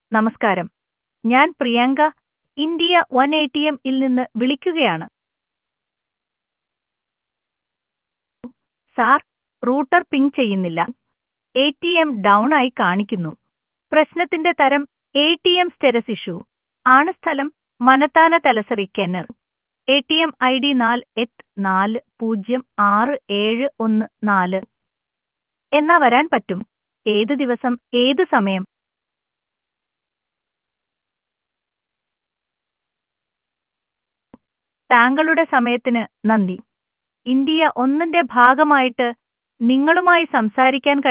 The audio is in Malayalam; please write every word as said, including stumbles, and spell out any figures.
നമസ്കാരം. ഞാൻ Priyanka, India one A T M ഇൽ നിന്ന് വിളിക്കുകയാണ്. സാർ, റൂട്ടർ പിങ് ചെയ്യുന്നില്ല. എ ടി എം ഡൗൺ ആയി കാണിക്കുന്നു. പ്രശ്നത്തിന്റെ തരം A T M status issue ആണ്. സ്ഥലം മനത്താന തലസറി കെന്നർ. A T M I D നാല് എട്ട് നാല് പൂജ്യം ആറ് ഏഴ് ഒന്ന് നാല്. എന്നാ വരാൻ പറ്റും? ഏത് ദിവസം, ഏത് സമയം? താങ്കളുടെ സമയത്തിന് നന്ദി. ഇന്ത്യ ഒന്നിന്റെ ഭാഗമായിട്ട് നിങ്ങളുമായി സംസാരിക്കാൻ കഴി